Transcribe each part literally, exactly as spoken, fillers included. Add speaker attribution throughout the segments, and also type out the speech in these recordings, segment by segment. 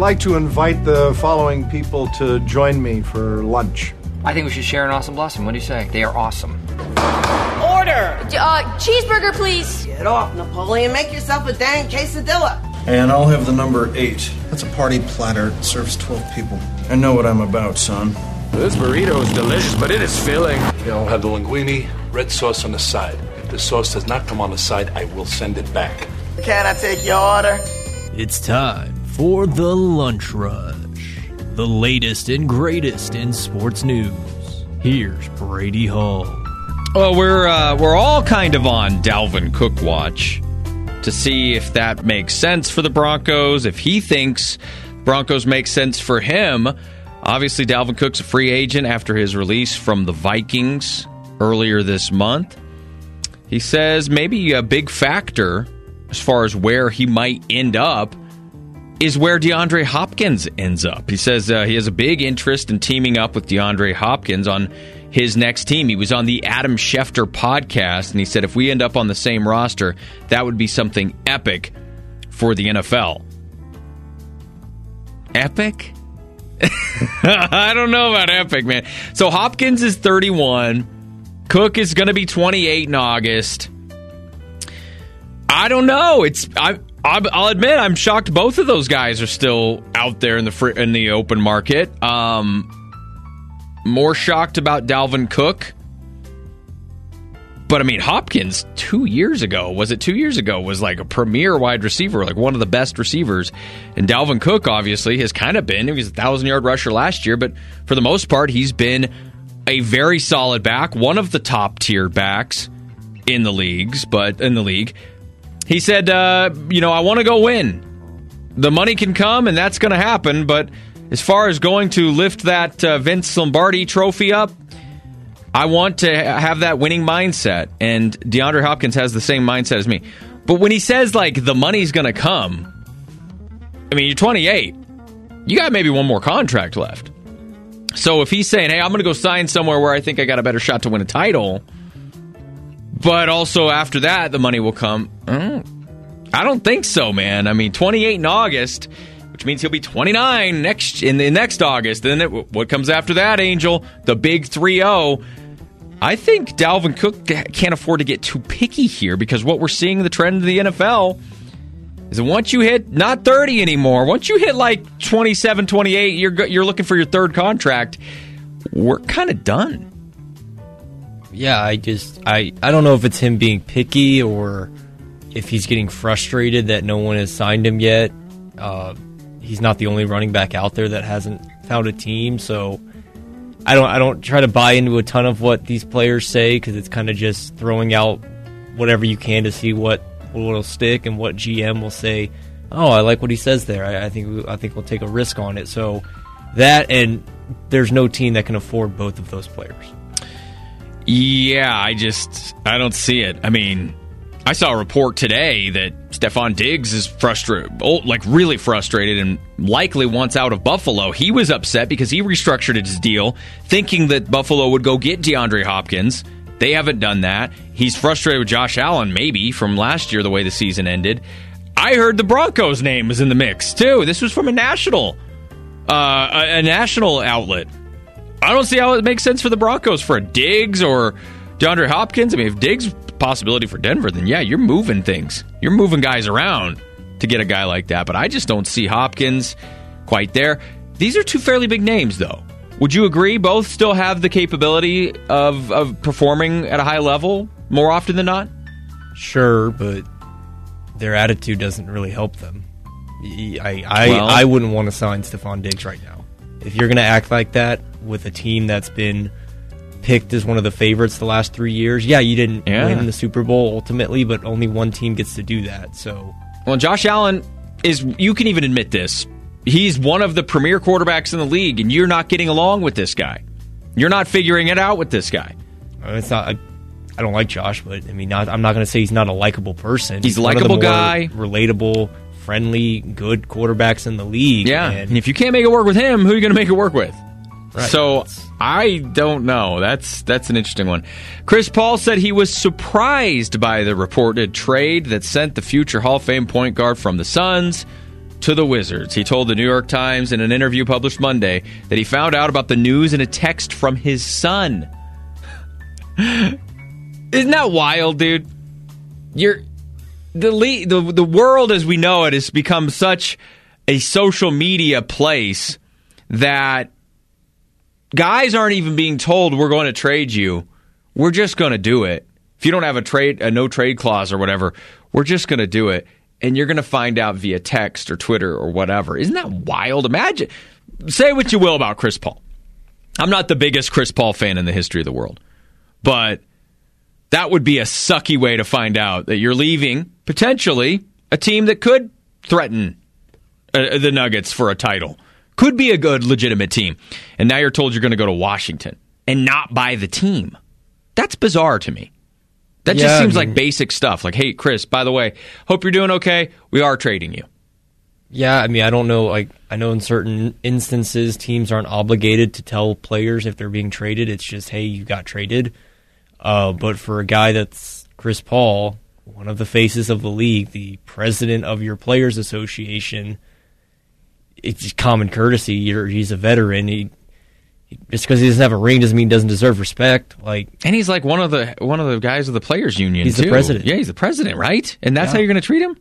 Speaker 1: like to invite the following people to join me for lunch.
Speaker 2: I think we should share an awesome blossom. What do you say? They are awesome.
Speaker 3: Order!
Speaker 4: Uh, cheeseburger, please.
Speaker 3: Get off, Napoleon. Make yourself a dang quesadilla.
Speaker 5: And I'll have the number eight. That's a party platter. It serves twelve people. I know what I'm about, son.
Speaker 6: This burrito is delicious, but it is filling.
Speaker 7: I'll have the linguine, red sauce on the side. If the sauce does not come on the side, I will send it back.
Speaker 3: Can I take your order?
Speaker 8: It's time for the Lunch Rush. The latest and greatest in sports news. Here's Brady Hall.
Speaker 9: Well, we're uh, we're all kind of on Dalvin Cook watch to see if that makes sense for the Broncos, if he thinks Broncos make sense for him. Obviously, Dalvin Cook's a free agent after his release from the Vikings earlier this month. He says maybe a big factor as far as where he might end up is where DeAndre Hopkins ends up. He says uh, he has a big interest in teaming up with DeAndre Hopkins on his next team. He was on the Adam Schefter podcast, and he said if we end up on the same roster, that would be something epic for the N F L. Epic? I don't know about epic, man. So Hopkins is thirty-one. Cook is going to be twenty-eight in August. I don't know. It's I, I'll admit I'm shocked both of those guys are still out there in the free, in the open market. Um, more shocked about Dalvin Cook. But, I mean, Hopkins two years ago, was it two years ago, was like a premier wide receiver, like one of the best receivers. And Dalvin Cook, obviously, has kind of been. He was a one thousand-yard rusher last year, but for the most part, he's been a very solid back, one of the top-tier backs in the leagues, but in the league. He said, uh, you know, I want to go win. The money can come, and that's going to happen, but as far as going to lift that uh, Vince Lombardi trophy up, I want to have that winning mindset, and DeAndre Hopkins has the same mindset as me. But when he says, like, the money's going to come, I mean, you're twenty-eight. You got maybe one more contract left. So if he's saying, hey, I'm going to go sign somewhere where I think I got a better shot to win a title, but also after that, the money will come, I don't think so, man. I mean, twenty-eight in August, which means he'll be twenty-nine next in the next August. And then it, what comes after that, Angel? The big three oh. I think Dalvin Cook can't afford to get too picky here because what we're seeing in the trend of the N F L is that once you hit not thirty anymore, once you hit like twenty-seven, twenty-eight, you're you're looking for your third contract. We're kind of done.
Speaker 10: Yeah, I just I, I don't know if it's him being picky or if he's getting frustrated that no one has signed him yet. Uh, he's not the only running back out there that hasn't found a team, so I don't I don't try to buy into a ton of what these players say because it's kind of just throwing out whatever you can to see what will stick and what G M will say. Oh, I like what he says there. I, I think I think we'll take a risk on it. So that, and there's no team that can afford both of those players.
Speaker 9: Yeah, I just I don't see it. I mean, I saw a report today that Stephon Diggs is frustrated, like really frustrated, and likely wants out of Buffalo. He was upset because he restructured his deal, thinking that Buffalo would go get DeAndre Hopkins. They haven't done that. He's frustrated with Josh Allen, maybe, from last year, the way the season ended. I heard the Broncos' name was in the mix, too. This was from a national, uh, a, a national outlet. I don't see how it makes sense for the Broncos for a Diggs or DeAndre Hopkins. I mean, if Diggs possibility for Denver, then yeah, you're moving things. You're moving guys around to get a guy like that. But I just don't see Hopkins quite there. These are two fairly big names, though. Would you agree? Both still have the capability of, of performing at a high level more often than not?
Speaker 10: Sure, but their attitude doesn't really help them. I I,
Speaker 9: well,
Speaker 10: I wouldn't want to sign Stephon Diggs right now. If you're going to act like that with a team that's been picked as one of the favorites the last three years, yeah, you didn't yeah. win the Super Bowl ultimately, but only one team gets to do that. So,
Speaker 9: well, Josh Allen is, you can even admit this, he's one of the premier quarterbacks in the league, and you're not getting along with this guy. You're not figuring it out with this guy.
Speaker 10: It's not. I, I don't like Josh, but I mean, not, I'm not going to say he's not a likable person.
Speaker 9: He's, he's a likable guy,
Speaker 10: relatable, friendly, good quarterbacks in the league.
Speaker 9: Yeah,
Speaker 10: and,
Speaker 9: and if you can't make it work with him, who are you going to make it work with?
Speaker 10: Right.
Speaker 9: So I don't know. That's that's an interesting one. Chris Paul said he was surprised by the reported trade that sent the future Hall of Fame point guard from the Suns to the Wizards. He told the New York Times in an interview published Monday that he found out about the news in a text from his son. Isn't that wild, dude? You're the, le- the the world as we know it has become such a social media place that guys aren't even being told we're going to trade you. We're just going to do it. If you don't have a trade, a no trade clause or whatever, we're just going to do it. And you're going to find out via text or Twitter or whatever. Isn't that wild? Imagine. Say what you will about Chris Paul. I'm not the biggest Chris Paul fan in the history of the world. But that would be a sucky way to find out that you're leaving, potentially, a team that could threaten uh, the Nuggets for a title. Could be a good, legitimate team. And now you're told you're going to go to Washington and not buy the team. That's bizarre to me. That
Speaker 10: yeah,
Speaker 9: just seems
Speaker 10: I mean,
Speaker 9: like basic stuff. Like, hey, Chris, by the way, hope you're doing okay. We are trading you.
Speaker 10: Yeah, I mean, I don't know. Like, I know in certain instances, teams aren't obligated to tell players if they're being traded. It's just, hey, you got traded. Uh, but for a guy that's Chris Paul, one of the faces of the league, the president of your Players Association, it's just common courtesy. You're, he's a veteran. He, he just because he doesn't have a ring doesn't mean he doesn't deserve respect. Like,
Speaker 9: and he's like one of the one of the guys of the Players Union.
Speaker 10: He's
Speaker 9: too.
Speaker 10: the president.
Speaker 9: Yeah, he's the president, right? And that's
Speaker 10: yeah.
Speaker 9: how you're going to treat him.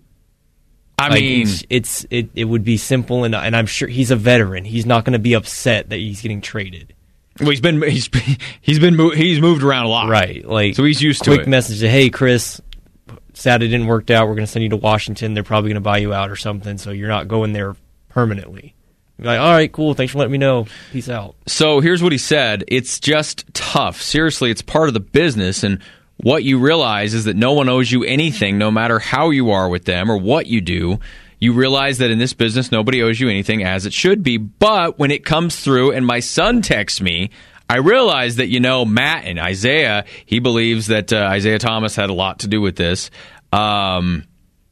Speaker 9: I
Speaker 10: like,
Speaker 9: mean,
Speaker 10: it's, it's it, it would be simple, and and I'm sure he's a veteran. He's not going to be upset that he's getting traded.
Speaker 9: Well, he's been he's he's been he's moved around a lot,
Speaker 10: right? Like,
Speaker 9: so he's used to
Speaker 10: quick
Speaker 9: it.
Speaker 10: message to, hey, Chris, Saturday didn't work out. We're going to send you to Washington. They're probably going to buy you out or something, so you're not going there permanently. You're like, all right, cool. Thanks for letting me know. Peace out.
Speaker 9: So here's what he said. It's just tough. Seriously, it's part of the business, and what you realize is that no one owes you anything, no matter how you are with them or what you do. You realize that in this business, nobody owes you anything, as it should be. But when it comes through and my son texts me, I realize that, you know, Matt and Isaiah, he believes that uh, Isaiah Thomas had a lot to do with this. Um,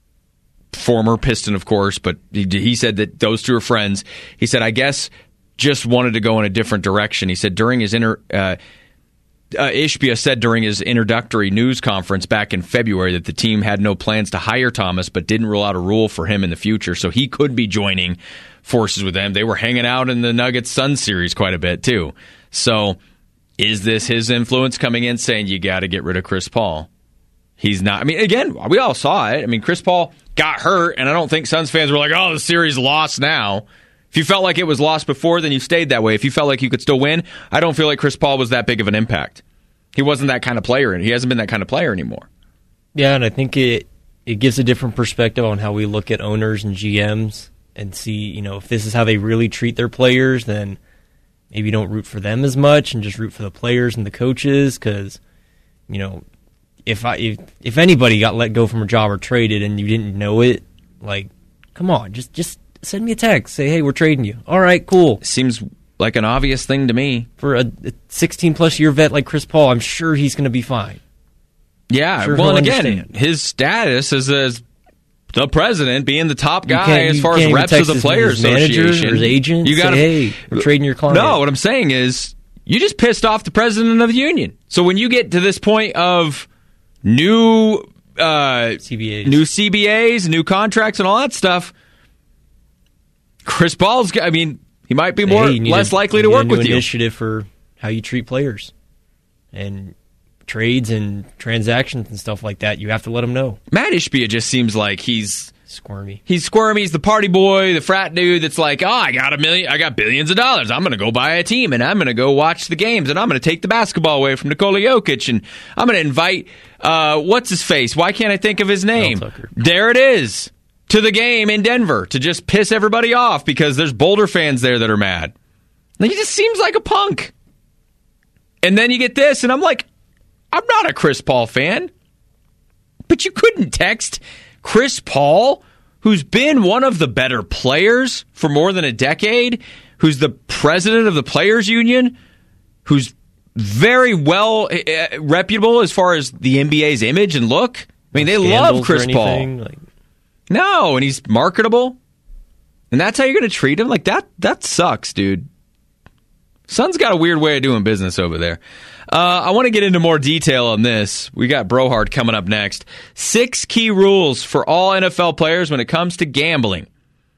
Speaker 9: former Piston, of course, but he, he said that those two are friends. He said, I guess, just wanted to go in a different direction. He said during his inter... Uh, Uh, Ishbia said during his introductory news conference back in February that the team had no plans to hire Thomas, but didn't rule out a rule for him in the future, so he could be joining forces with them. They were hanging out in the Nuggets-Sun series quite a bit, too. So is this his influence coming in saying, you got to get rid of Chris Paul? He's not. I mean, again, we all saw it. I mean, Chris Paul got hurt, and I don't think Suns fans were like, oh, the series lost now. If you felt like it was lost before, then you stayed that way. If you felt like you could still win, I don't feel like Chris Paul was that big of an impact. He wasn't that kind of player, and he hasn't been that kind of player anymore.
Speaker 10: Yeah, and I think it it gives a different perspective on how we look at owners and G Ms and see, you know, if this is how they really treat their players, then maybe don't root for them as much and just root for the players and the coaches. Because, you know, if I if, if anybody got let go from a job or traded and you didn't know it, like, come on, just just. Send me a text. Say, hey, we're trading you. All right, cool.
Speaker 9: Seems like an obvious thing to me.
Speaker 10: For a sixteen-plus year vet like Chris Paul, I'm sure he's going to be fine.
Speaker 9: Yeah,
Speaker 10: sure
Speaker 9: well, and again,
Speaker 10: understand.
Speaker 9: his status as, as the president, being the top
Speaker 10: You
Speaker 9: guy
Speaker 10: can't-
Speaker 9: as
Speaker 10: you
Speaker 9: far
Speaker 10: can't
Speaker 9: as
Speaker 10: even
Speaker 9: reps
Speaker 10: text
Speaker 9: of the
Speaker 10: his-
Speaker 9: Players
Speaker 10: his manager
Speaker 9: Association.
Speaker 10: or his agent,
Speaker 9: You
Speaker 10: say,
Speaker 9: gotta,
Speaker 10: hey, we're trading your client.
Speaker 9: No, what I'm saying is, you just pissed off the president of the union. So when you get to this point of new uh,
Speaker 10: C B As.
Speaker 9: new C B As, new contracts, and all that stuff, Chris Paul's, I mean, he might be more
Speaker 10: Hey, you need
Speaker 9: less
Speaker 10: a-
Speaker 9: likely
Speaker 10: you
Speaker 9: to
Speaker 10: need
Speaker 9: work
Speaker 10: a new
Speaker 9: with you.
Speaker 10: initiative for how you treat players and trades and transactions and stuff like that. You have to let them know.
Speaker 9: Matt Ishbia just seems like he's
Speaker 10: squirmy.
Speaker 9: He's squirmy. He's the party boy, the frat dude that's like, oh, I got a million, I got billions of dollars. I'm going to go buy a team, and I'm going to go watch the games, and I'm going to take the basketball away from Nikola Jokic, and I'm going to invite, uh, what's his face? Why can't I think of his name? There it is. To the game in Denver to just piss everybody off because there's Boulder fans there that are mad. Like, he just seems like a punk. And then you get this, and I'm like, I'm not a Chris Paul fan. But you couldn't text Chris Paul, who's been one of the better players for more than a decade, who's the president of the Players Union, who's very well uh, reputable as far as the N B A's image and look. I mean, they love Chris Paul.
Speaker 10: Like,
Speaker 9: No, and he's marketable. And that's how you're going to treat him? Like, that that sucks, dude. Sun's got a weird way of doing business over there. Uh, I want to get into more detail on this. We got Brohard coming up next. Six key rules for all N F L players when it comes to gambling.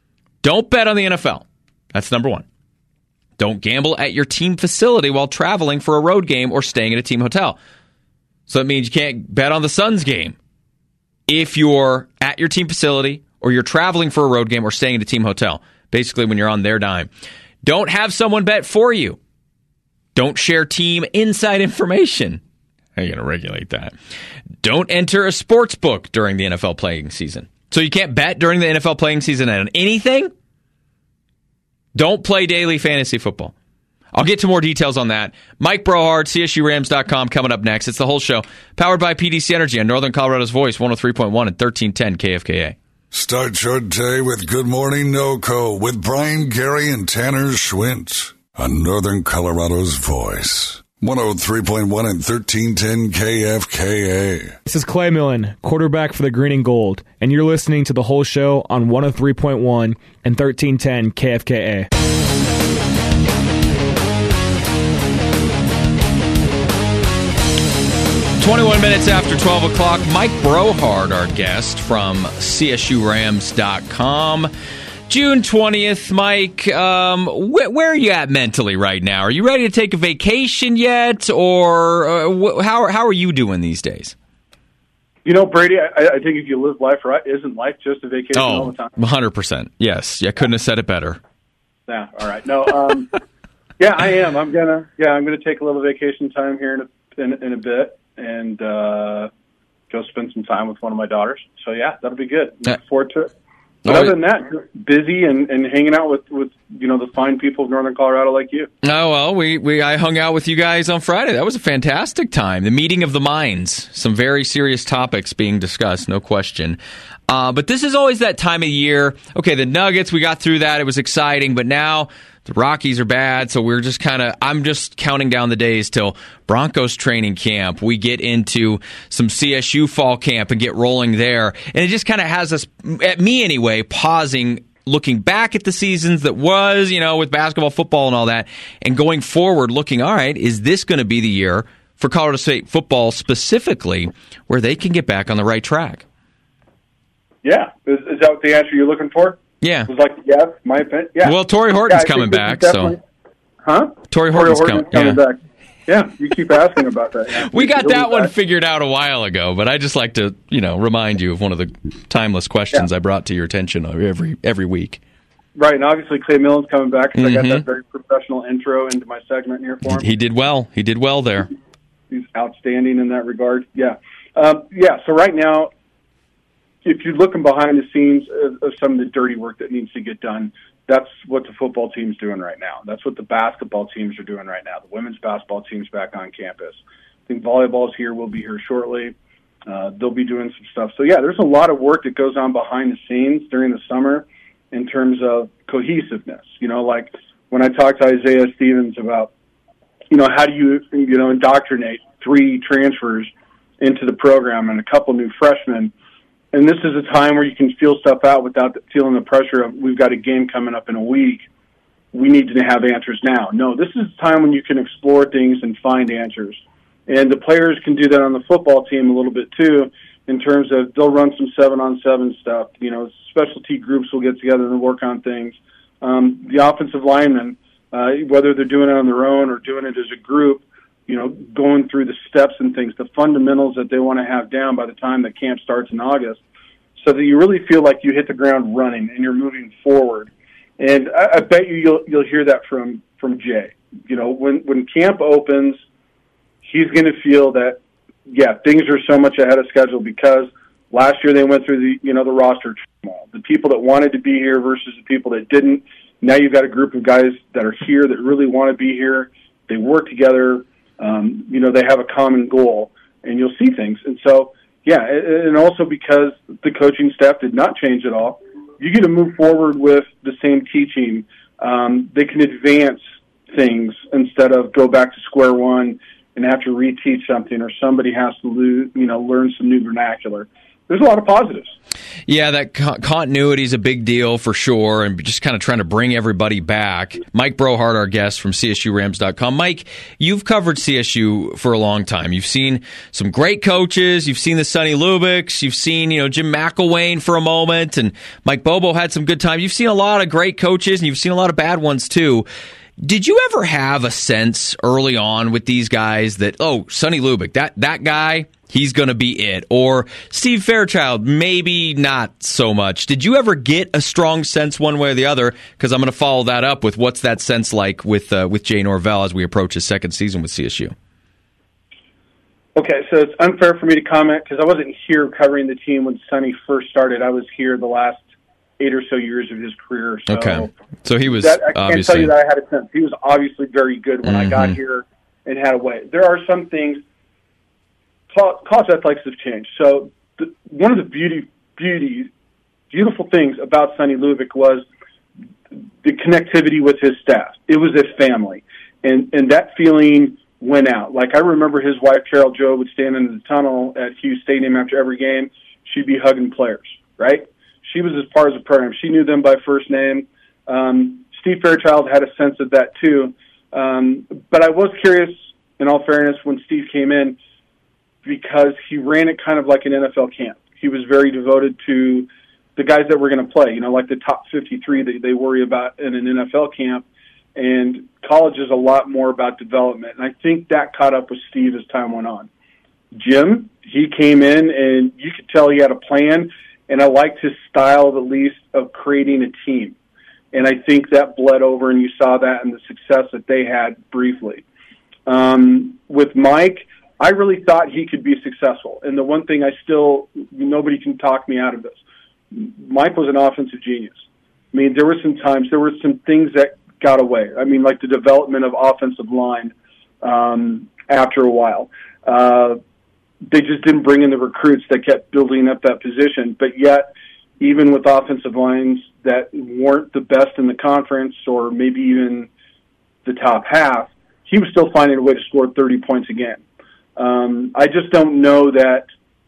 Speaker 9: Don't bet on the N F L. That's number one. Don't gamble at your team facility while traveling for a road game or staying at a team hotel. So that means you can't bet on the Suns game if you're at your team facility or you're traveling for a road game or staying at a team hotel, basically when you're on their dime. Don't have someone bet for you. Don't share team inside information. How are you going to regulate that? Don't enter a sports book during the N F L playing season. So you can't bet during the N F L playing season on anything? Don't play daily fantasy football. I'll get to more details on that. Mike Brohard, C S U Rams dot com, coming up next. It's the whole show. Powered by P D C Energy on Northern Colorado's Voice, one oh three point one and thirteen ten K F K A.
Speaker 11: Start your day with Good Morning NoCo with Brian Gary and Tanner Schwint on Northern Colorado's Voice, one oh three point one and thirteen ten K F K A.
Speaker 12: This is Clay Millen, quarterback for the Green and Gold, and you're listening to the whole show on one oh three point one and thirteen ten K F K A.
Speaker 9: twenty-one minutes after twelve o'clock, Mike Brohard, our guest from C S U Rams dot com. June twentieth, Mike, um, wh- where are you at mentally right now? Are you ready to take a vacation yet, or uh, wh- how, how are you doing these days?
Speaker 13: You know, Brady, I, I think if you live life right, isn't life just a vacation
Speaker 9: oh,
Speaker 13: all the time?
Speaker 9: one hundred percent. Yes. Yeah, couldn't have said it better.
Speaker 13: Yeah, all right. No, um, yeah, I am. I'm going to yeah, I'm gonna take a little vacation time here in a, in, in a bit and uh, go spend some time with one of my daughters. So, yeah, that'll be good. Look forward to it. But other than that, busy and, and hanging out with, with, you know, the fine people of Northern Colorado like you.
Speaker 9: Oh, well, we, we I hung out with you guys on Friday. That was a fantastic time. The meeting of the minds. Some very serious topics being discussed, no question. Uh, but this is always that time of year. Okay, the Nuggets, we got through that. It was exciting. But now the Rockies are bad, so we're just kind of, I'm just counting down the days till Broncos training camp. We get into some C S U fall camp and get rolling there. And it just kind of has us, at me anyway, pausing, looking back at the seasons that was, you know, with basketball, football, and all that, and going forward, looking, all right, is this going to be the year for Colorado State football specifically where they can get back on the right track?
Speaker 13: Yeah. Is, is that the answer you're looking for?
Speaker 9: Yeah.
Speaker 13: It was like, yeah, my opinion. Yeah.
Speaker 9: Well, Torrey Horton's
Speaker 13: yeah,
Speaker 9: coming back, so.
Speaker 13: Huh?
Speaker 9: Torrey Horton's,
Speaker 13: Torrey Horton's
Speaker 9: com-
Speaker 13: coming
Speaker 9: yeah.
Speaker 13: back. Yeah, you keep asking about that. Yeah.
Speaker 9: We got
Speaker 13: He'll
Speaker 9: that one
Speaker 13: back.
Speaker 9: figured out a while ago, but I just like to, you know, remind you of one of the timeless questions
Speaker 13: yeah.
Speaker 9: I brought to your attention every every week.
Speaker 13: Right, and obviously Clay Millen's coming back, so
Speaker 9: mm-hmm.
Speaker 13: I got that very professional intro into my segment here for him.
Speaker 9: He did well. He did well there.
Speaker 13: He's outstanding in that regard. Yeah. Um, yeah, so right now, if you're looking behind the scenes of, of some of the dirty work that needs to get done, that's what the football team's doing right now. That's what the basketball teams are doing right now. The women's basketball team's back on campus. I think volleyball's here. We'll be here shortly. Uh, they'll be doing some stuff. So, yeah, there's a lot of work that goes on behind the scenes during the summer in terms of cohesiveness. You know, like when I talked to Isaiah Stevens about, you know, how do you, you know, indoctrinate three transfers into the program and a couple new freshmen. And this is a time where you can feel stuff out without feeling the pressure of, we've got a game coming up in a week. We need to have answers now. No, this is a time when you can explore things and find answers. And the players can do that on the football team a little bit too, in terms of they'll run some seven-on-seven stuff. You know, specialty groups will get together and work on things. Um, the offensive linemen, uh, whether they're doing it on their own or doing it as a group, you know, going through the steps and things, the fundamentals that they want to have down by the time that camp starts in August, so that you really feel like you hit the ground running and you're moving forward. And I, I bet you you'll, you'll hear that from, from Jay. You know, when, when camp opens, he's going to feel that, yeah, things are so much ahead of schedule because last year they went through the, you know, the roster turmoil. The people that wanted to be here versus the people that didn't. Now you've got a group of guys that are here that really want to be here. They work together. Um, you know, they have a common goal, and you'll see things. And so, yeah, and also because the coaching staff did not change at all, you get to move forward with the same teaching. Um, they can advance things instead of go back to square one and have to reteach something, or somebody has to lose, you know, learn some new vernacular. there's a lot of positives.
Speaker 9: Yeah, that co- continuity is a big deal for sure, and just kind of trying to bring everybody back. Mike Brohart, our guest from C S U Rams dot com. Mike, you've covered C S U for a long time. You've seen some great coaches. You've seen the Sonny Lubiks. You've seen, you know, Jim McElwain for a moment, and Mike Bobo had some good time. You've seen a lot of great coaches, and you've seen a lot of bad ones too. Did you ever have a sense early on with these guys that, oh, Sonny Lubick, that, that guy, he's going to be it? Or Steve Fairchild, maybe not so much. Did you ever get a strong sense one way or the other? Because I'm going to follow that up with what's that sense like with uh, with Jay Norvell as we approach his second season with C S U?
Speaker 13: Okay, so it's unfair for me to comment because I wasn't here covering the team when Sonny first started. I was here the last eight or so years of his career. So
Speaker 9: okay, so he was
Speaker 13: that, I can't
Speaker 9: obviously...
Speaker 13: tell you that I had a sense. He was obviously very good when mm-hmm. I got here and had a way. There are some things, college athletics have changed. So the, one of the beauty, beauty, beautiful things about Sonny Lubick was the connectivity with his staff. It was a family, and and that feeling went out. Like I remember his wife Carol Jo would stand in the tunnel at Hughes Stadium after every game. She'd be hugging players, right? She was as part of the program. She knew them by first name. Um, Steve Fairchild had a sense of that too. Um, but I was curious, in all fairness, when Steve came in, because he ran it kind of like an N F L camp. He was very devoted to the guys that were going to play, you know, like the top fifty-three that they worry about in an N F L camp. And college is a lot more about development. And I think that caught up with Steve as time went on. Jim, he came in and you could tell he had a plan. And I liked his style, at least, of creating a team. And I think that bled over, and you saw that in the success that they had briefly. Um, with Mike, I really thought he could be successful. And the one thing I still, nobody can talk me out of this. Mike was an offensive genius. I mean, there were some times, there were some things that got away. I mean, like the development of offensive line um, after a while. Uh, They just didn't bring in the recruits that kept building up that position. But yet, even with offensive lines that weren't the best in the conference or maybe even the top half, he was still finding a way to score thirty points a game. Um, I just don't know that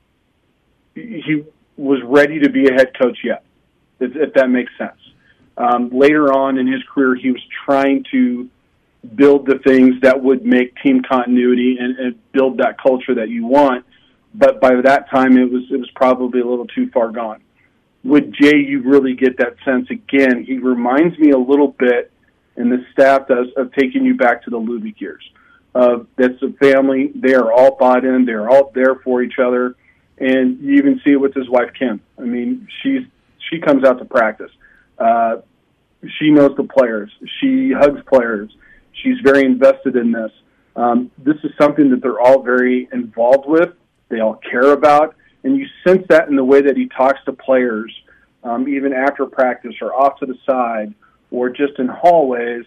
Speaker 13: he was ready to be a head coach yet, if, if that makes sense. Um, later on in his career, he was trying to build the things that would make team continuity and, and build that culture that you want. But by that time, it was it was probably a little too far gone. With Jay, you really get that sense again. He reminds me a little bit, and the staff does, of taking you back to the Lubick years. Uh, that's a family. They are all bought in. They're all there for each other. And you even see it with his wife, Kim. I mean, she's she comes out to practice. Uh, she knows the players. She hugs players. She's very invested in this. Um, this is something that they're all very involved with. They all care about. And you sense that in the way that he talks to players, um, even after practice or off to the side or just in hallways.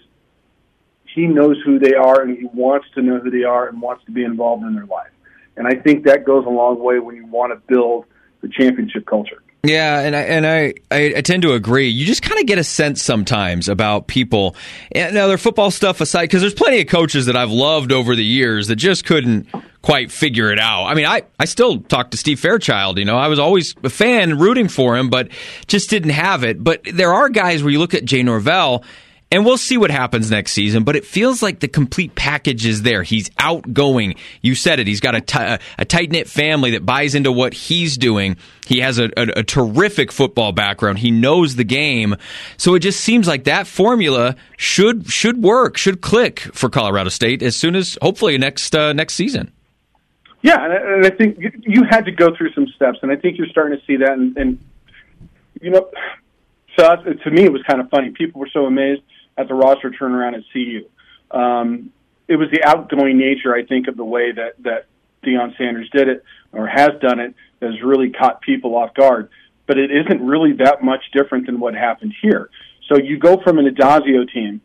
Speaker 13: He knows who they are, and he wants to know who they are and wants to be involved in their life. And I think that goes a long way when you want to build the championship culture.
Speaker 9: Yeah, and I and I, I, I tend to agree. You just kind of get a sense sometimes about people. And now, their football stuff aside, because there's plenty of coaches that I've loved over the years that just couldn't quite figure it out. I mean, I, I still talk to Steve Fairchild. You know, I was always a fan rooting for him, but just didn't have it. But there are guys where you look at Jay Norvell, and we'll see what happens next season, but it feels like the complete package is there. He's outgoing. You said it. He's got a, t- a tight-knit family that buys into what he's doing. He has a, a, a terrific football background. He knows the game. So it just seems like that formula should should work, should click for Colorado State as soon as, hopefully, next uh, next season.
Speaker 13: Yeah, and I, and I think you, you had to go through some steps, and I think you're starting to see that. And, and you know, so that's, to me, it was kind of funny. People were so amazed at the roster turnaround at C U. Um, it was the outgoing nature, I think, of the way that, that Deion Sanders did it or has done it that has really caught people off guard. But it isn't really that much different than what happened here. So you go from an Adazio team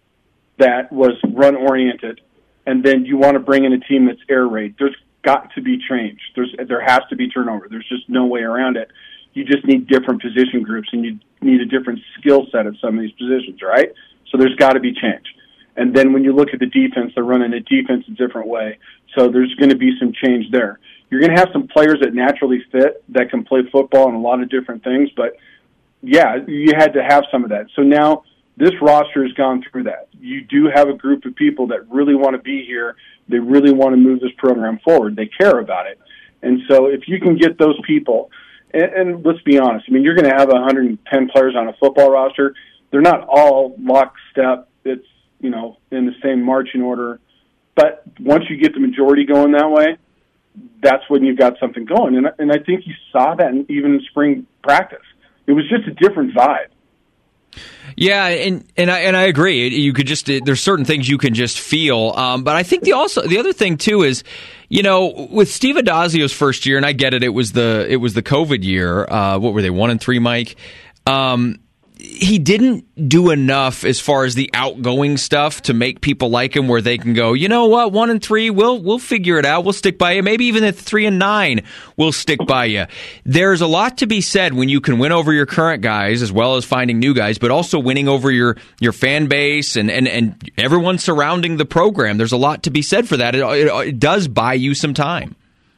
Speaker 13: that was run-oriented, and then you want to bring in a team that's air raid. There's got to be change. There's, there has to be turnover. There's just no way around it. You just need different position groups, and you need a different skill set at some of these positions, right? So there's got to be change. And then when you look at the defense, they're running a defense a different way. So there's going to be some change there. You're going to have some players that naturally fit that can play football and a lot of different things, but yeah, you had to have some of that. So now this roster has gone through that. You do have a group of people that really want to be here. They really want to move this program forward. They care about it. And so if you can get those people, and, and let's be honest, I mean, you're going to have one hundred ten players on a football roster. They're not all lockstep. It's, you know, in the same marching order. But once you get the majority going that way, that's when you've got something going. And, and I think you saw that in, even in spring practice. It was just a different vibe.
Speaker 9: Yeah, and and I and I agree. You could just there's certain things you can just feel. Um, but I think the also the other thing too is, you know, with Steve Addazio's first year, and I get it. It was the it was the COVID year. Uh, what were they, one and three, Mike? Um, he didn't do enough as far as the outgoing stuff to make people like him, where they can go, you know what, one and three, we'll we'll figure it out. We'll stick by you. Maybe even at three and nine, we'll stick by you. There's a lot to be said when you can win over your current guys as well as finding new guys, but also winning over your, your fan base and, and, and everyone surrounding the program. There's a lot to be said for that. It, it, it does buy you some time.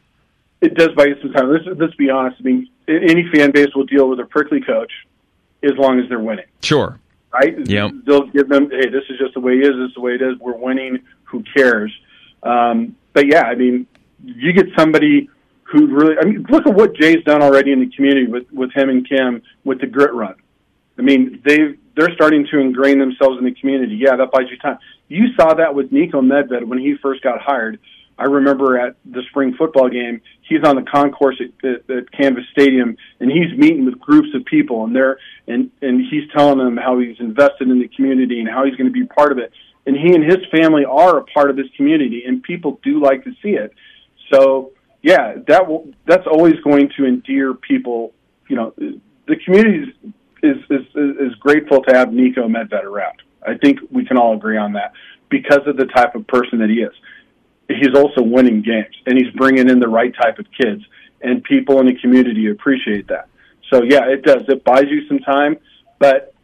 Speaker 13: It does buy you some time. Let's, let's be honest. I mean, any fan base will deal with a prickly coach as long as they're winning.
Speaker 9: Sure.
Speaker 13: Right?
Speaker 9: Yep.
Speaker 13: They'll give them, hey, this is just the way it is, this is the way it is, we're winning, who cares? Um, but yeah, I mean, you get somebody who really, I mean, look at what Jay's done already in the community with, with him and Kim with the grit run. I mean, they've, they're starting to ingrain themselves in the community. Yeah, that buys you time. You saw that with Nico Medved when he first got hired. I remember at the spring football game, he's on the concourse at, at, at Canvas Stadium, and he's meeting with groups of people, and they're and and he's telling them how he's invested in the community and how he's going to be part of it. And he and his family are a part of this community, and people do like to see it. So yeah, that will that's always going to endear people. You know, the community is is is, is grateful to have Nico Medved around. I think we can all agree on that because of the type of person that he is. He's also winning games, and he's bringing in the right type of kids, and people in the community appreciate that. So, yeah, it does. It buys you some time, but,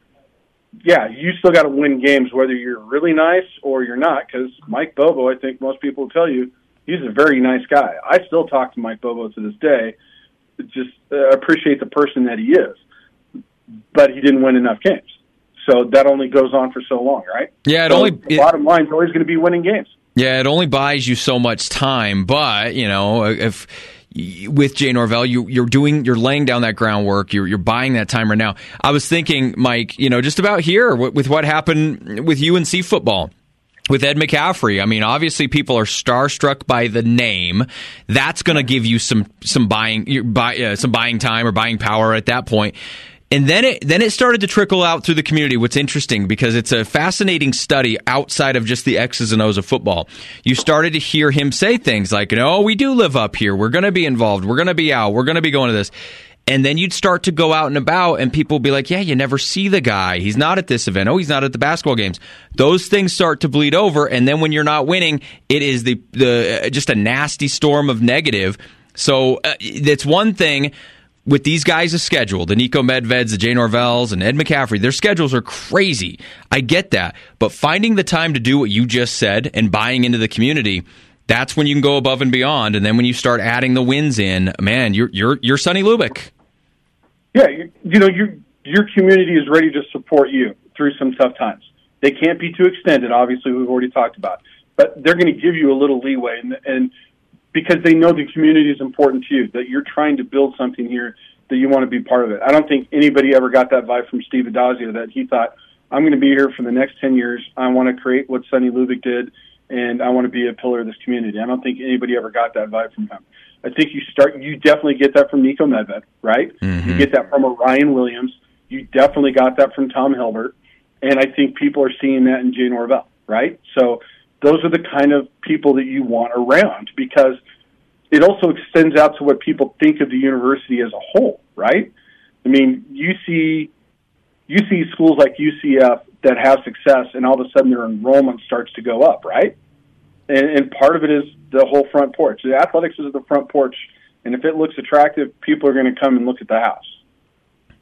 Speaker 13: yeah, you still got to win games whether you're really nice or you're not, because Mike Bobo, I think most people will tell you, he's a very nice guy. I still talk to Mike Bobo to this day, just uh, appreciate the person that he is, but he didn't win enough games. So that only goes on for so long, right?
Speaker 9: Yeah, it
Speaker 13: so
Speaker 9: only...
Speaker 13: The
Speaker 9: it,
Speaker 13: bottom line is always going to be winning games.
Speaker 9: Yeah, it only buys you so much time, but, you know, if with Jay Norvell, you, you're doing, you're laying down that groundwork, you're, you're buying that time right now. I was thinking, Mike, you know, just about here with what happened with U N C football. With Ed McCaffrey, I mean, obviously people are starstruck by the name. That's going to give you some some buying buy, uh, some buying time or buying power at that point. And then it then it started to trickle out through the community. What's interesting, because it's a fascinating study outside of just the X's and O's of football. You started to hear him say things like, "No, we do live up here. We're going to be involved. We're going to be out. We're going to be going to this." And then you'd start to go out and about, and people would be like, "Yeah, you never see the guy. He's not at this event. Oh, he's not at the basketball games." Those things start to bleed over, and then when you're not winning, it is the the uh, just a nasty storm of negative. So uh, that's one thing. With these guys' schedule, the Nico Medveds, the Jay Norvells, and Ed McCaffrey, their schedules are crazy. I get that. But finding the time to do what you just said and buying into the community, that's when you can go above and beyond. And then when you start adding the wins in, man, you're you're you're Sonny Lubick.
Speaker 13: Yeah, you, you know, your your community is ready to support you through some tough times. They can't be too extended, obviously, we've already talked about. But they're going to give you a little leeway, and, and because they know the community is important to you, that you're trying to build something here, that you want to be part of it. I don't think anybody ever got that vibe from Steve Addazio, that he thought, I'm going to be here for the next ten years. I want to create what Sonny Lubick did, and I want to be a pillar of this community. I don't think anybody ever got that vibe from him. I think you start, you definitely get that from Nico Medved, right? Mm-hmm. You get that from Ryan Williams. You definitely got that from Tom Hilbert. And I think people are seeing that in Jay Norvell, right? So those are the kind of people that you want around, because it also extends out to what people think of the university as a whole, right? I mean, you see you see schools like U C F that have success, and all of a sudden their enrollment starts to go up, right? And, and part of it is the whole front porch. The athletics is the front porch, and if it looks attractive, people are going to come and look at the house.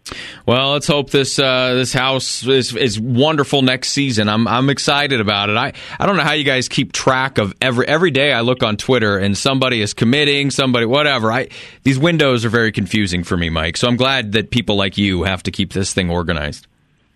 Speaker 9: Well, let's hope this uh, this house is is wonderful next season. I'm I'm excited about it. I, I don't know how you guys keep track of every every day. I look on Twitter and somebody is committing, somebody whatever. I these windows are very confusing for me, Mike. So I'm glad that people like you have to keep this thing organized.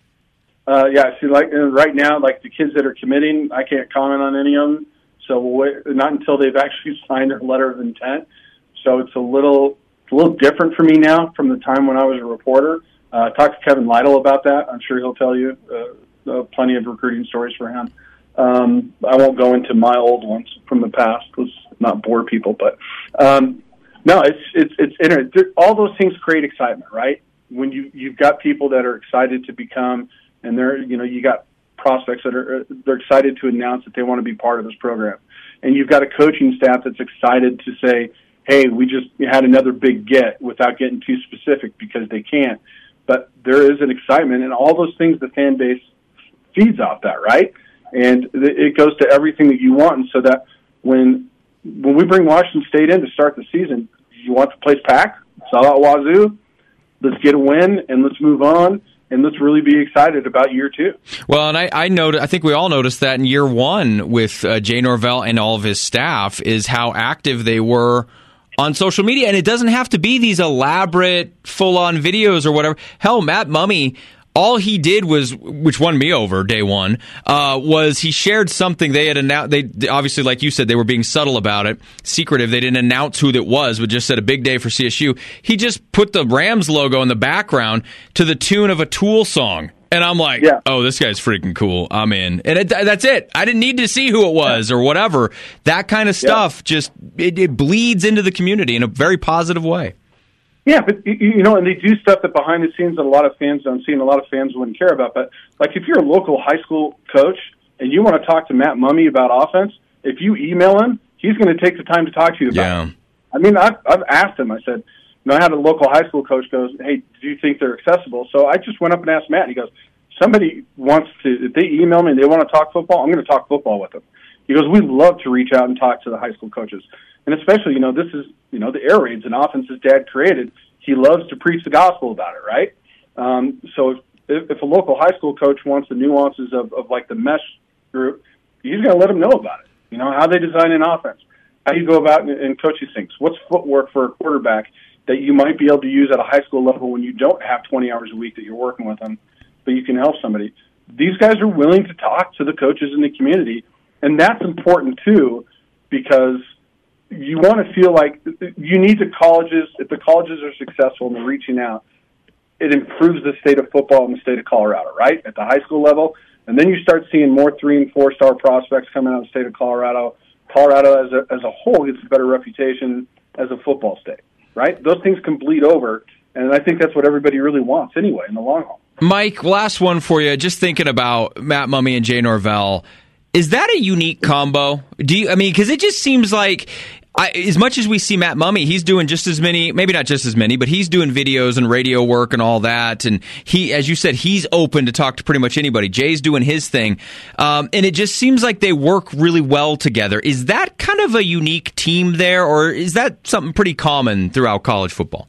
Speaker 13: Uh, yeah, see, like uh, right now, like the kids that are committing, I can't comment on any of them. So we'll wait, not until they've actually signed their letter of intent. So it's a little it's a little different for me now from the time when I was a reporter. Uh, talk to Kevin Lytle about that. I'm sure he'll tell you uh, uh, plenty of recruiting stories for him. Um, I won't go into my old ones from the past. Let's not bore people, but um, no, it's it's it's inter- all those things create excitement, right? When you you've got people that are excited to become, and they're you know you got prospects that are they're excited to announce that they want to be part of this program, and you've got a coaching staff that's excited to say, hey, we just had another big get, without getting too specific because they can't. But there is an excitement, and all those things the fan base feeds off that, right? And it goes to everything that you want. And so that when when we bring Washington State in to start the season, you want the place packed, sell out Wazoo, let's get a win, and let's move on, and let's really be excited about year two.
Speaker 9: Well, and I I, noted, I think we all noticed that in year one with uh, Jay Norvell and all of his staff is how active they were on social media, and it doesn't have to be these elaborate, full-on videos or whatever. Hell, Matt Mumme, all he did was, which won me over day one, uh, was he shared something they had announced. They obviously, like you said, they were being subtle about it, secretive. They didn't announce who it was, but just said a big day for C S U. He just put the Rams logo in the background to the tune of a Tool song. And I'm like, yeah. oh, this guy's freaking cool. I'm in. And it, that's it. I didn't need to see who it was yeah. or whatever. That kind of stuff yeah. just, it, it bleeds into the community in a very positive way.
Speaker 13: Yeah, but, you know, and they do stuff that behind the scenes that a lot of fans don't see and a lot of fans wouldn't care about. But, like, if you're a local high school coach and you want to talk to Matt Mumme about offense, if you email him, he's going to take the time to talk to you about
Speaker 9: yeah.
Speaker 13: it. I mean, I've, I've asked him. I said, you know, I had a local high school coach goes, hey, do you think they're accessible? So I just went up and asked Matt, and he goes, somebody wants to, if they email me and they want to talk football, I'm going to talk football with them. He goes, we love to reach out and talk to the high school coaches. And especially, you know, this is, you know, the air raids and offense his dad created. He loves to preach the gospel about it, right? Um, so if, if a local high school coach wants the nuances of, of like the mesh group, he's going to let them know about it. You know, how they design an offense, how you go about and, and coach these things. What's footwork for a quarterback that you might be able to use at a high school level when you don't have twenty hours a week that you're working with them, but you can help somebody. These guys are willing to talk to the coaches in the community, and that's important too, because you want to feel like you need the colleges, if the colleges are successful and they're reaching out, it improves the state of football in the state of Colorado, right, at the high school level. And then you start seeing more three- and four-star prospects coming out of the state of Colorado. Colorado as a, as a whole gets a better reputation as a football state, right? Those things can bleed over, and I think that's what everybody really wants anyway in the long haul.
Speaker 9: Mike, last one for you. Just thinking about Matt Mumme and Jay Norvell, is that a unique combo? Do you? I mean, because it just seems like, I, as much as we see Matt Mumme, he's doing just as many, maybe not just as many, but he's doing videos and radio work and all that. And he, as you said, he's open to talk to pretty much anybody. Jay's doing his thing. Um, and it just seems like they work really well together. Is that kind of a unique team there, or is that something pretty common throughout college football?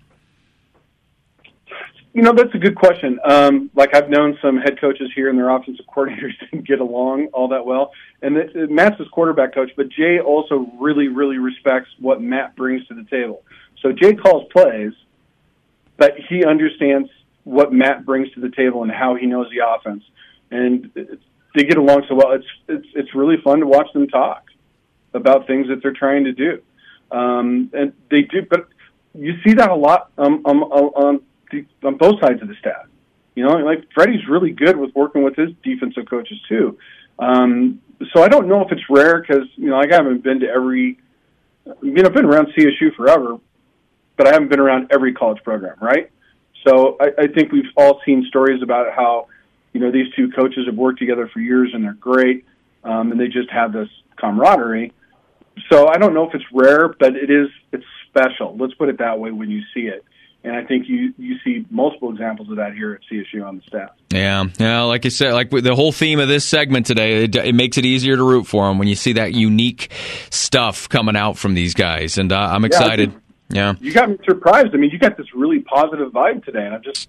Speaker 13: You know, that's a good question. Um, like, I've known some head coaches here and their offensive coordinators didn't get along all that well. And the, Matt's his quarterback coach, but Jay also really, really respects what Matt brings to the table. So Jay calls plays, but he understands what Matt brings to the table and how he knows the offense. And they get along so well. It's it's it's really fun to watch them talk about things that they're trying to do. Um, and they do, but you see that a lot um, um, on on both sides of the staff. You know, like Freddie's really good with working with his defensive coaches too. Um, so I don't know if it's rare because, you know, like I haven't been to every, you know, I've been around C S U forever, but I haven't been around every college program, right? So I, I think we've all seen stories about how, you know, these two coaches have worked together for years and they're great, um, and they just have this camaraderie. So I don't know if it's rare, but it is, it's special. Let's put it that way when you see it. And I think you, you see multiple examples of that here at C S U on the staff.
Speaker 9: Yeah, yeah. Like I said, like the whole theme of this segment today, it, it makes it easier to root for them when you see that unique stuff coming out from these guys. And uh, I'm excited.
Speaker 13: Yeah,
Speaker 9: yeah,
Speaker 13: you got me surprised. I mean, you got this really positive vibe today, and I'm just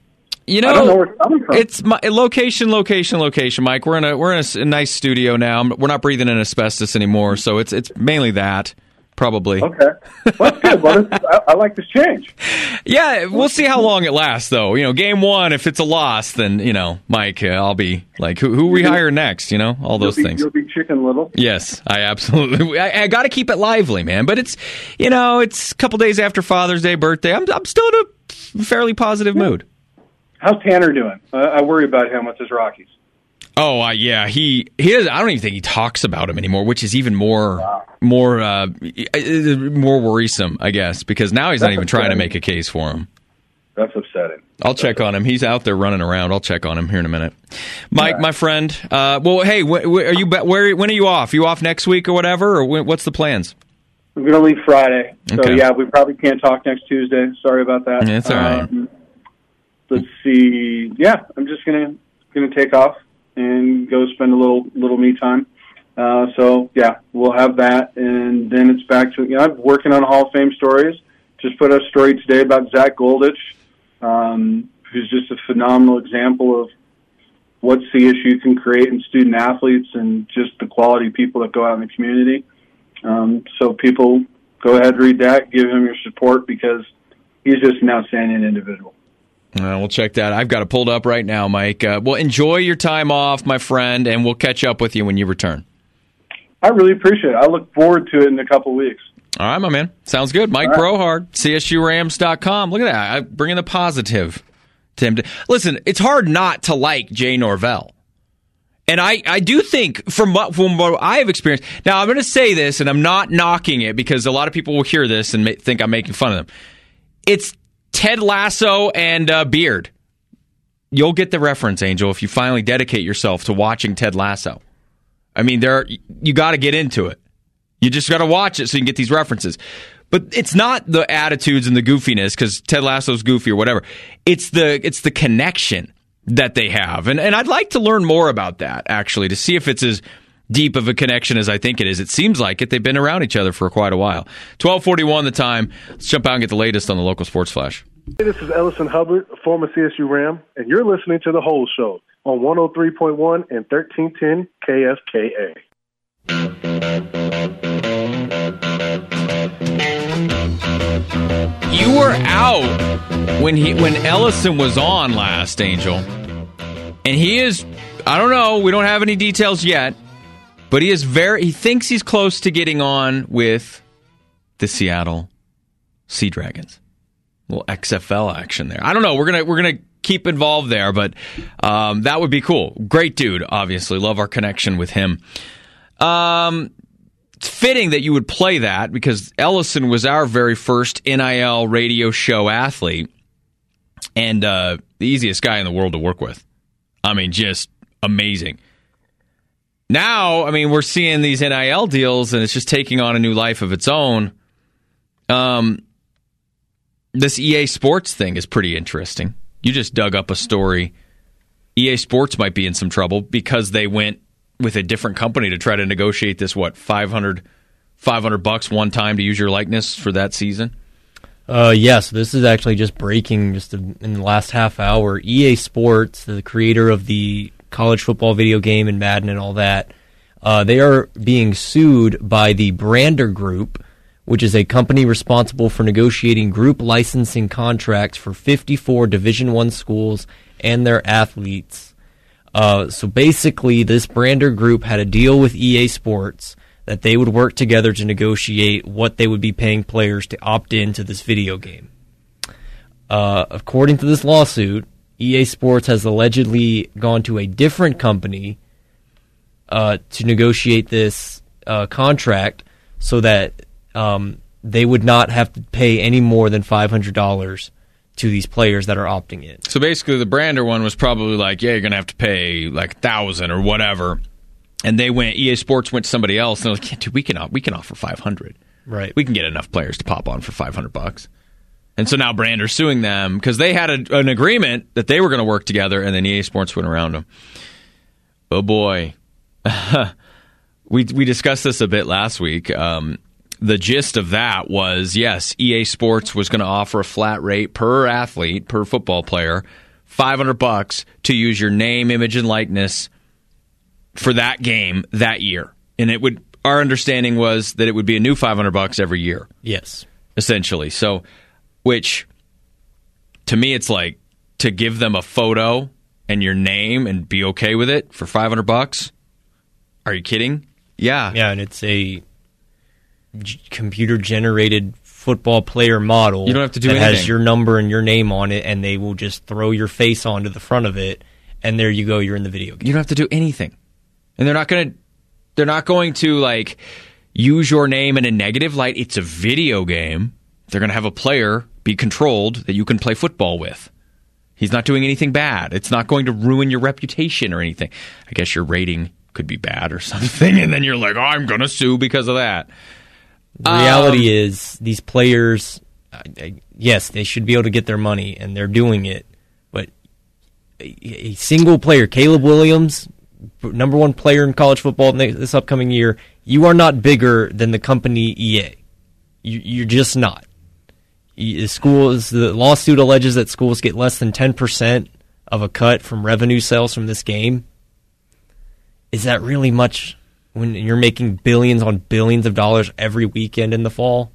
Speaker 9: You know,
Speaker 13: I don't know where it's coming from.
Speaker 9: It's my, location, location, location, Mike. We're in a we're in a, a nice studio now. We're not breathing in asbestos anymore, so it's it's mainly that, probably.
Speaker 13: Okay, well, that's good. Well, this, I, I like this change.
Speaker 9: Yeah, we'll see how long it lasts, though. You know, game one, if it's a loss, then you know, Mike, uh, I'll be like, who who we hire next? You know, all those
Speaker 13: you'll be,
Speaker 9: things.
Speaker 13: You'll be Chicken Little.
Speaker 9: Yes, I absolutely. I, I got to keep it lively, man. But it's you know, it's a couple days after Father's Day, birthday. I'm I'm still in a fairly positive yeah. mood.
Speaker 13: How's Tanner doing? Uh, I worry about him with his Rockies.
Speaker 9: Oh, uh, yeah. He he. Is, I don't even think he talks about him anymore, which is even more wow. more uh, more worrisome, I guess, because now he's That's not even upsetting. trying to make a case for him.
Speaker 13: That's upsetting.
Speaker 9: I'll check on him. He's out there running around. I'll check on him here in a minute. Mike, yeah. my friend. Uh, well, hey, wh- wh- are you where? When are you off? You off next week or whatever? Or when, what's the plans?
Speaker 13: I'm going to leave Friday, so
Speaker 9: okay.
Speaker 13: yeah, we probably can't talk next Tuesday. Sorry about that.
Speaker 9: Yeah, it's all right. Um,
Speaker 13: let's see. Yeah, I'm just gonna gonna take off and go spend a little little me time. Uh, so yeah, we'll have that, and then it's back to you know I'm working on Hall of Fame stories. Just put out a story today about Zach Goldich, um, who's just a phenomenal example of what C S U can create in student athletes and just the quality of people that go out in the community. Um, so people go ahead, read that, give him your support because he's just an outstanding individual.
Speaker 9: Uh, we'll check that. I've got it pulled up right now, Mike. Uh, well, enjoy your time off, my friend, and we'll catch up with you when you return.
Speaker 13: I really appreciate it. I look forward to it in a couple weeks.
Speaker 9: All right, my man. Sounds good. Mike right. Brohard, C S U Rams dot com. Look at that. I bringing the positive to him. Listen, it's hard not to like Jay Norvell. And I, I do think, from what, from what I have experienced, now I'm going to say this, and I'm not knocking it because a lot of people will hear this and may, think I'm making fun of them. It's Ted Lasso and uh, Beard. You'll get the reference, Angel, if you finally dedicate yourself to watching Ted Lasso. I mean, there you got to get into it. You just got to watch it so you can get these references. But it's not the attitudes and the goofiness because Ted Lasso's goofy or whatever. It's the it's the connection that they have. And and I'd like to learn more about that, actually, to see if it's as deep of a connection as I think it is. It seems like it. They've been around each other for quite a while. twelve forty-one the time. Let's jump out and get the latest on the local sports flash.
Speaker 14: Hey, this is Ellison Hubbard, former C S U Ram, and you're listening to The Whole Show on one oh three point one and thirteen ten K F K A.
Speaker 9: You were out when he when Ellison was on last, Angel. And he is, I don't know, we don't have any details yet, but he is very, he thinks he's close to getting on with the Seattle Sea Dragons. A little X F L action there. I don't know, we're going to we're going to keep involved there, but um, that would be cool. Great dude, obviously. Love our connection with him. Um It's fitting that you would play that because Ellison was our very first N I L radio show athlete and uh, the easiest guy in the world to work with. I mean, just amazing. Now, I mean, we're seeing these N I L deals and it's just taking on a new life of its own. Um, this E A Sports thing is pretty interesting. You just dug up a story. E A Sports might be in some trouble because they went with a different company to try to negotiate this, what, five hundred, five hundred bucks one time to use your likeness for that season?
Speaker 10: Uh, yes, yeah, so this is actually just breaking just in the last half hour. E A Sports, the creator of the college football video game and Madden and all that, uh, they are being sued by the Brander Group, which is a company responsible for negotiating group licensing contracts for fifty-four Division I schools and their athletes. Uh, so basically, this Brander Group had a deal with E A Sports that they would work together to negotiate what they would be paying players to opt into this video game. Uh, according to this lawsuit, E A Sports has allegedly gone to a different company uh, to negotiate this uh, contract so that um, they would not have to pay any more than five hundred dollars to these players that are opting in.
Speaker 9: So basically the Brander one was probably like, yeah, you're going to have to pay like a thousand or whatever. And they went, E A Sports went to somebody else and they're like, yeah, dude, we can, we can offer five hundred.
Speaker 10: Right.
Speaker 9: We can get enough players to pop on for five hundred bucks. And so now Brander's suing them because they had a, an agreement that they were going to work together and then E A Sports went around them. Oh boy. we, we discussed this a bit last week. Um, The gist of that was, yes, E A Sports was going to offer a flat rate per athlete, per football player, five hundred bucks to use your name, image, and likeness for that game that year. And it would, our understanding was that it would be a new five hundred bucks every year.
Speaker 10: Yes.
Speaker 9: Essentially. So, which to me, it's like to give them a photo and your name and be okay with it for five hundred bucks. Are you kidding? Yeah.
Speaker 10: Yeah, and it's a g- computer-generated football player model.
Speaker 9: You don't have to do
Speaker 10: that
Speaker 9: anything.
Speaker 10: has your number and your name on it, and they will just throw your face onto the front of it, and there you go, you're in the video game.
Speaker 9: You don't have to do anything. And they're not going to they're not going to like use your name in a negative light. It's a video game. They're going to have a player be controlled that you can play football with. He's not doing anything bad. It's not going to ruin your reputation or anything. I guess your rating could be bad or something, and then you're like, oh, I'm going to sue because of that.
Speaker 10: The reality
Speaker 9: um,
Speaker 10: is these players, uh, yes, they should be able to get their money, and they're doing it. But a, a single player, Caleb Williams, number one player in college football this upcoming year, you are not bigger than the company E A. You, you're just not. The schools, the lawsuit alleges that schools get less than ten percent of a cut from revenue sales from this game. Is that really much when you're making billions on billions of dollars every weekend in the fall?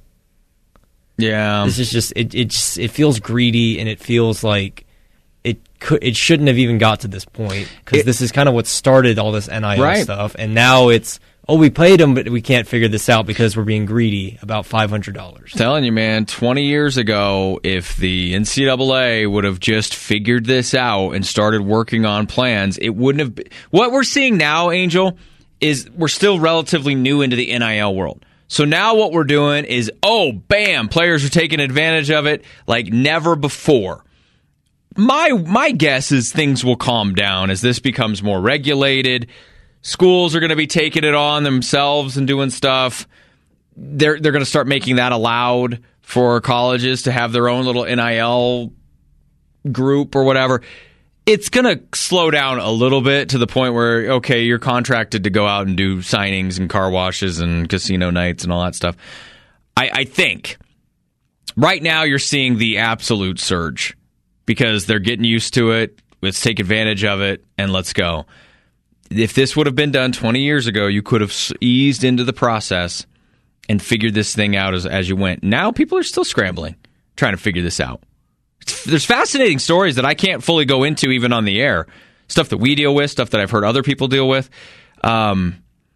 Speaker 9: Yeah.
Speaker 10: This is just, it it, just, it feels greedy, and it feels like it could, it shouldn't have even got to this point, because this is kind of what started all this N I L
Speaker 9: right.
Speaker 10: stuff, and now it's, oh, we paid them, but we can't figure this out because we're being greedy about five hundred dollars.
Speaker 9: Telling you, man, twenty years ago, if the N C double A would have just figured this out and started working on plans, it wouldn't have been. What we're seeing now, Angel, is we're still relatively new into the N I L world. So now what we're doing is, oh, bam, players are taking advantage of it like never before. My my guess is things will calm down as this becomes more regulated. Schools are going to be taking it on themselves and doing stuff. They're they're going to start making that allowed for colleges to have their own little N I L group or whatever. It's going to slow down a little bit to the point where, okay, you're contracted to go out and do signings and car washes and casino nights and all that stuff. I, I think right now you're seeing the absolute surge because they're getting used to it. Let's take advantage of it and let's go. If this would have been done twenty years ago, you could have eased into the process and figured this thing out as, as you went. Now people are still scrambling, trying to figure this out. It's, there's fascinating stories that I can't fully go into even on the air. Stuff that we deal with, stuff that I've heard other people deal with. Um,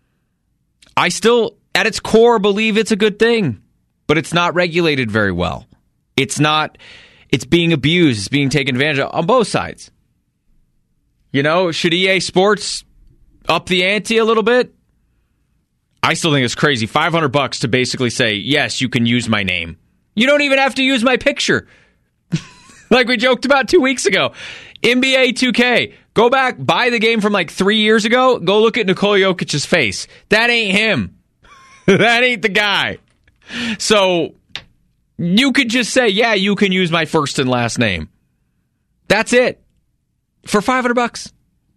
Speaker 9: I still, at its core, believe it's a good thing, but it's not regulated very well. It's not, it's being abused, it's being taken advantage of on both sides. You know, should E A Sports up the ante a little bit? I still think it's crazy. five hundred bucks to basically say, yes, you can use my name. You don't even have to use my picture. Like we joked about two weeks ago. N B A two K. Go back, buy the game from like three years ago. Go look at Nikola Jokic's face. That ain't him. That ain't the guy. So you could just say, yeah, you can use my first and last name. That's it. For five hundred bucks.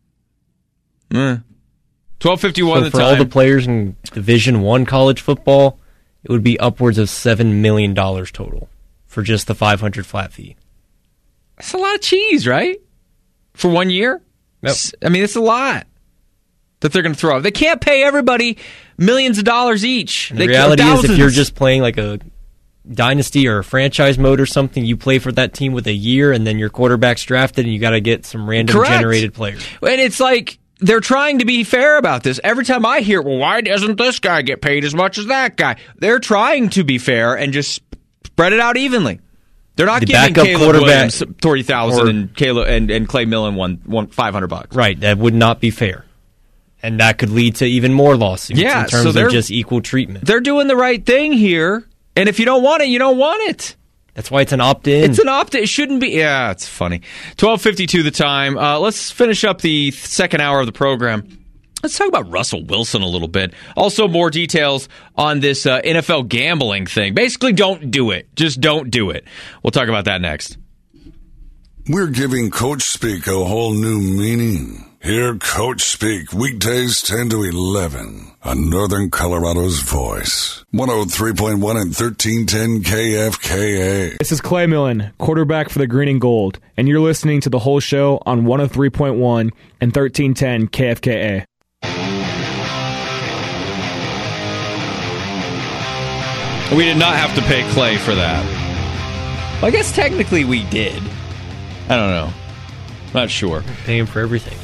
Speaker 9: Eh. twelve fifty-one
Speaker 10: So
Speaker 9: the
Speaker 10: for
Speaker 9: time.
Speaker 10: all the players in Division One college football, it would be upwards of seven million dollars total for just the five hundred flat fee.
Speaker 9: That's a lot of cheese, right? For one year?
Speaker 10: Yep.
Speaker 9: I mean, it's a lot that they're going to throw out. They can't pay everybody millions of dollars each.
Speaker 10: And
Speaker 9: they
Speaker 10: the reality is,
Speaker 9: thousands.
Speaker 10: if you're just playing like a dynasty or a franchise mode or something, you play for that team with a year, and then your quarterback's drafted, and you got to get some random
Speaker 9: Correct.
Speaker 10: generated players.
Speaker 9: And it's like they're trying to be fair about this. Every time I hear, well, why doesn't this guy get paid as much as that guy? They're trying to be fair and just spread it out evenly. They're not
Speaker 10: The
Speaker 9: giving
Speaker 10: backup
Speaker 9: Caleb
Speaker 10: quarterback-
Speaker 9: Williams thirty thousand and Caleb and, and Clay Millen one one five hundred bucks.
Speaker 10: Right, that would not be fair, and that could lead to even more lawsuits
Speaker 9: Yeah,
Speaker 10: in terms
Speaker 9: so they're-
Speaker 10: of just equal treatment.
Speaker 9: They're doing the right thing here, and if you don't want it, you don't want it.
Speaker 10: That's why it's an opt-in.
Speaker 9: It's an opt-in. It shouldn't be. Yeah, it's funny. twelve fifty-two the time. Uh, let's finish up the second hour of the program. Let's talk about Russell Wilson a little bit. Also, more details on this uh, N F L gambling thing. Basically, don't do it. Just don't do it. We'll talk about that next.
Speaker 11: We're giving Coach Speak a whole new meaning. Hear Coach speak weekdays ten to eleven on Northern Colorado's Voice. one oh three point one and thirteen ten K F K A.
Speaker 12: This is Clay Millen, quarterback for the Green and Gold, and you're listening to the whole show on one oh three point one and thirteen ten K F K A.
Speaker 9: We did not have to pay Clay for that. Well, I guess technically we did. I don't know. Not sure.
Speaker 10: We're paying for everything.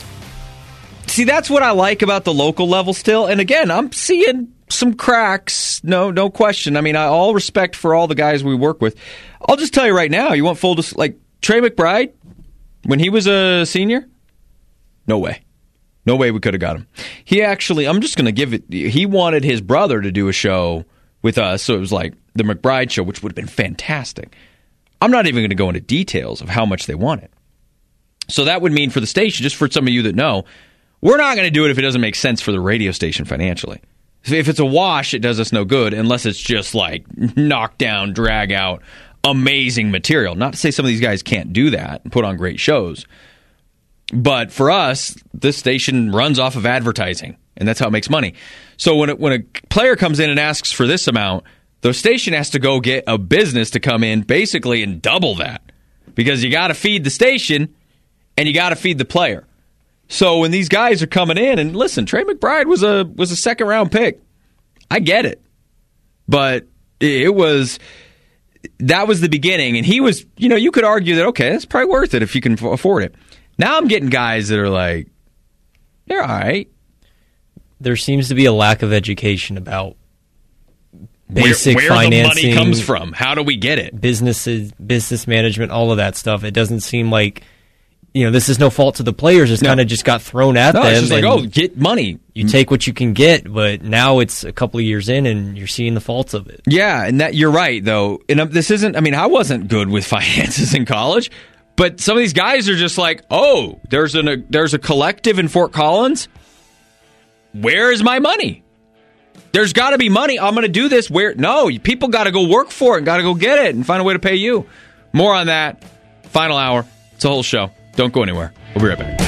Speaker 9: See, that's what I like about the local level still. And again, I'm seeing some cracks. No, no question. I mean, I all respect for all the guys we work with. I'll just tell you right now, you want full dis- like Trey McBride, when he was a senior? No way. No way we could have got him. He actually, I'm just going to give it, he wanted his brother to do a show with us, so it was like the McBride show, which would have been fantastic. I'm not even going to go into details of how much they wanted. So that would mean for the station, just for some of you that know, we're not going to do it if it doesn't make sense for the radio station financially. So if it's a wash, it does us no good unless it's just like knock down, drag out, amazing material. Not to say some of these guys can't do that and put on great shows. But for us, this station runs off of advertising, and that's how it makes money. So when, it, when a player comes in and asks for this amount, the station has to go get a business to come in basically and double that. Because you got to feed the station, and you got to feed the player. So when these guys are coming in, and listen, Trey McBride was a was a second round pick. I get it. But it was, that was the beginning. And he was, you know, you could argue that, okay, it's probably worth it if you can afford it. Now I'm getting guys that are like, they're all right.
Speaker 10: There seems to be a lack of education about basic
Speaker 9: where, where
Speaker 10: financing.
Speaker 9: the money comes from. How do we get it?
Speaker 10: Businesses, business management, all of that stuff. It doesn't seem like, you know, this is no fault to the players. It's no. kind of just got thrown at
Speaker 9: no,
Speaker 10: them.
Speaker 9: It's just like, oh, get money.
Speaker 10: You take what you can get, but now it's a couple of years in and you're seeing the faults of it.
Speaker 9: Yeah, and that you're right, though. And this isn't, I mean, I wasn't good with finances in college, but some of these guys are just like, oh, there's, an, a, there's a collective in Fort Collins. Where is my money? There's got to be money. I'm going to do this. Where? No, people got to go work for it and got to go get it and find a way to pay you. More on that. Final hour. It's a whole show. Don't go anywhere. We'll be right back.